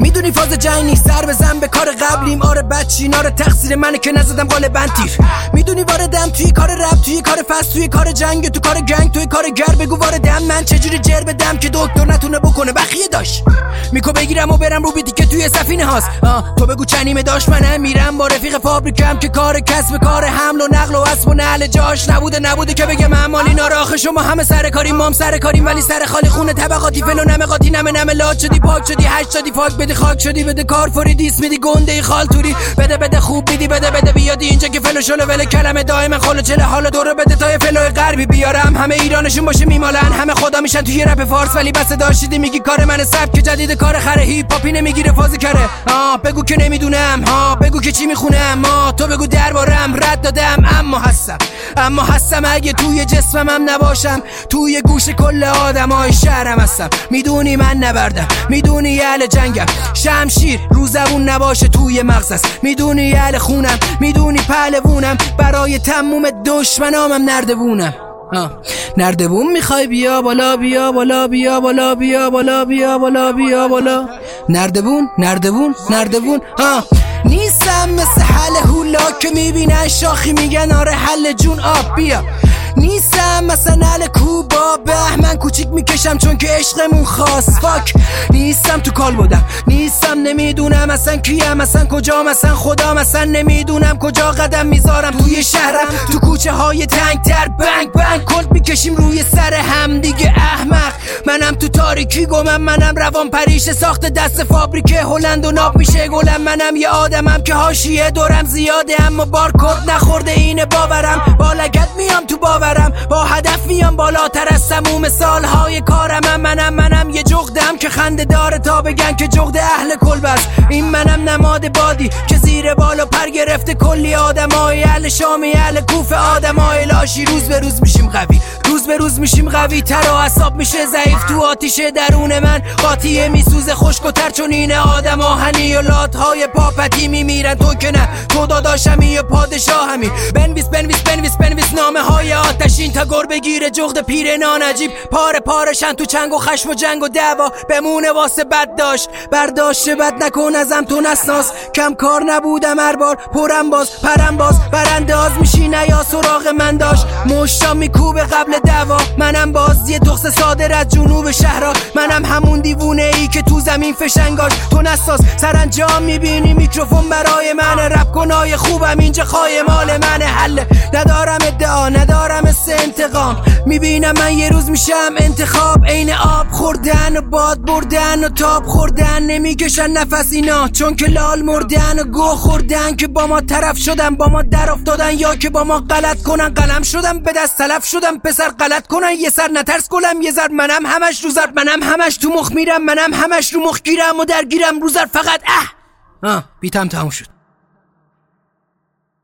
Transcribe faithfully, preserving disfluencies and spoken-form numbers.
میدونی فاز جنگ نیست، سر بزن به کار قبلیم. آره بچین، آره تقصیر منه که نزدم غالبا تیر. میدونی واردم توی کار رپ، توی کار فست، توی کار جنگ، تو کار گنگ، توی کار گر. بگو واردم من چجوری جر بدم که دکتر نتونه بکنه بخیه داشت. میکو بگیرم و برم رو بیتی که توی سفینه هاست. تو بگو چنیمه داشت، منم میرم با رفیق فابریکم که کار کسب کار حمل و نقل و اسب و نعل جاش نبوده نبوده که بگه من مالی ناراخه. شما همه سر کاریم، مام سر کاریم، ولی سر خالی خونه طبقاتی فلو نمه قاطی نمه نمه لات شدی پاک شدی هشت شدی فاک بدی خاک شدی بده کار فوری دیس میدی گنده ای خالتوری بده بده خوب میدی بده بده بیادی اینجا که فلو شلو ول کلمه دائما خلو چله حالا دور بده تا فلو غربی بیارم همه ایرانشون باشه میمالن همه خدا میشن توی رپ فارس. ولی بس داشتید میگی کار من سبک جدید کار خره هیپ هاپی نمیگیره فاز کره. ها بگو که نمیدونم، ها بگو که چی میخونم، ما تو بگو دربارم رد دادم اما هستم اما هستم اگه توی جسمم هم نباشم توی گوش کل آدمای شهرم هستم. میدونی من نبردم، میدونی اهل جنگم، شمشیر رو زبون نباشه توی مغز است. میدونی اهل خونم، میدونی پهلوونم، برای تموم دشمنامم نردبونم. نردبون میخوای بیا بالا بیا بالا بیا بالا بیا بالا بیا بالا بیا بالا. نردبون نردبون نردبون ها نیستم مثل حل هولا که میبینن شاخی میگن آره حل جون آب بیا. نیستم مثلا حل کوبا بهمن کوچیک میکشم چون که عشقمون خاص فاک. نیستم تو کال بودم، نیستم نمیدونم اصلا کیم اصلا کجام اصلا خدام اصلا نمیدونم کجا قدم میذارم توی شهرم تو کوچه های تنگ تر بنگ بنگ کلت میکشیم روی سر هم دیگه احمق. منم تو تاریکی گمم، منم روان پریش ساخت دست فابریکه هلند و ناب میشه گلم. منم یه آدمم که حاشیه دورم زیاده اما بارکد نخورده اینه باورم. با لگد میام تو باورم، با هدف میام بالاتر از تموم سالهای کارم. منم منم یه جغدم که خنده داره تا بگن که جغد اهل کلب است. این منم نماد بادی که زیر بالا پر گرفته کلی آدمای اهل شامی اهل کوفه آدمای لاشی. روز به روز میشیم قوی، روز به روز میشیم قوی تر و اعصاب میشه ضعیف تو آتیش درون من قاطیه میسوزه خشک و تر چون این آدم آهنی و لاتهای پاپتی میمیرن. تو که نه، تو داداشمی یا پادشاهمی. بنویس بنویس بنویس بنویس نامه های آتشین تا گر بگیره جغد پیر نانجیب. پاره پارشن تو چنگ و خشم و جنگ و دعوا بمونه واسه بد داشت برداشت بد نکن ازم تو نسناس. کم کار نبودم هر بار پرم باز پرم باز برانداز میشی نیا سراغ من داشت مشتا میکوبه قبل دعوا. منم باز یه دخص صادر از جنوب شهرها، منم همون دیوونه ای که تو زمین فشنگاش تو نساس. سرانجام میبینی میکروفون برای من رپ کنای خوبم اینجا خواهی مال من حل. ندارم ادعا ندارم مثل انتقام، میبینم من یه روز میشم انتخاب. عین آب خوردن و باد بردن و تاب خوردن نمیکشن نفس اینا چون که لال مردن و گو خوردن که با ما طرف شدن با ما در افتادن یا که با ما غلط کنن. قلم شدم به دست تلف شدم پسر غلط کنن یه سر نترس گلم یه زر منم همش رو زر منم همش تو مخ میرم منم همش رو مخ گیرم و درگیرم رو زر فقط اه اه بیتم تموم شد.